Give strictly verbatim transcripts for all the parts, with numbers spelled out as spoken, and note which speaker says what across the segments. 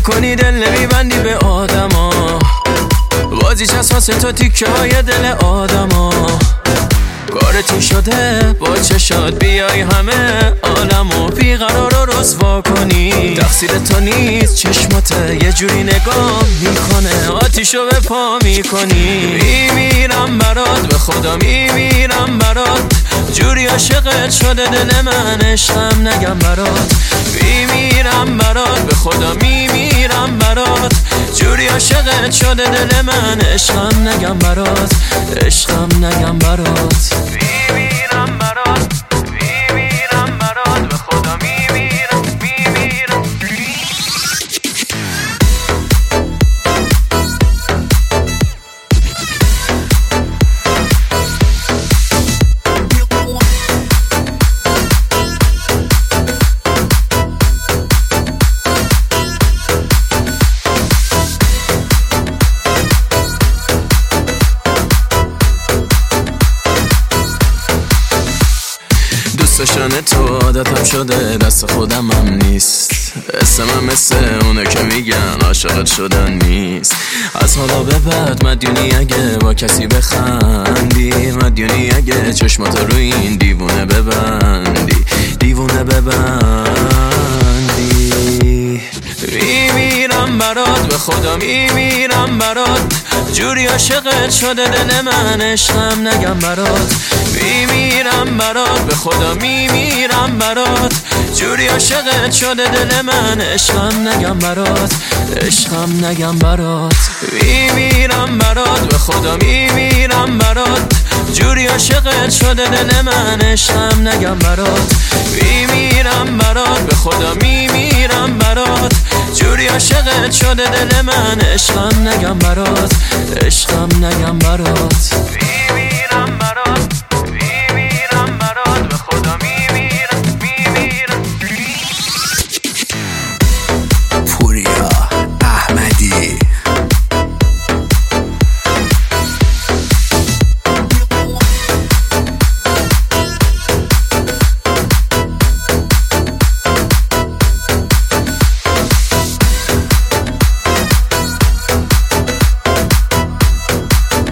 Speaker 1: کنی دل نمیبندی به آدما، بازی چست واسه تو تیکه های دل آدما. کارتون شده با چشات بیای همه عالمو بیقرار و رسوا کنی. تقصیر تو نیست چشماته یه جوری نگاه میکنه، آتیشو به پا میکنی. میمیرم برات به خدا میمیرم برات، جوری عاشقت شده دل من عشقم نگم برات. میمیرم برات به خدا میمیرم برات، جوری عاشقت شده دل من عشقم نگم برات، عشقم نگم برات. میمیرم برات میمیرم برات به خدا میمیرم میمیرم. داشتن تو عادتم شده، دست خودم هم نیست. اسمم مثل اونه که میگن عاشقت شدن نیست. از حالا به بعد مدیونی اگه با کسی بخندی، مدیونی اگه چشماتو روی این دیوونه ببندی، دیوونه ببندی. میمیرم برات به خدا میمیرم برات، جوری عاشقت شده دل من عشقم نگم برات. میمیرم برات به خدا میمیرم برات، جوری عاشقت شده دل من عشقم نگم برات، عشقم نگم برات. میمیرم برات به خدا میمیرم برات، جوری عاشقت شده دل من عشقم نگم برات. میمیرم برات به خدا میمیرم برات، جوری عاشقت شده دل من عشقم نگم برات، عشقم نگم برات. میمیرم برات میمیرم برات به خدا میمیرم میمیرم.
Speaker 2: پوریا احمدی.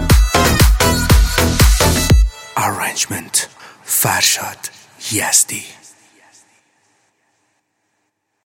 Speaker 2: Arrangement فرشاد یزدی.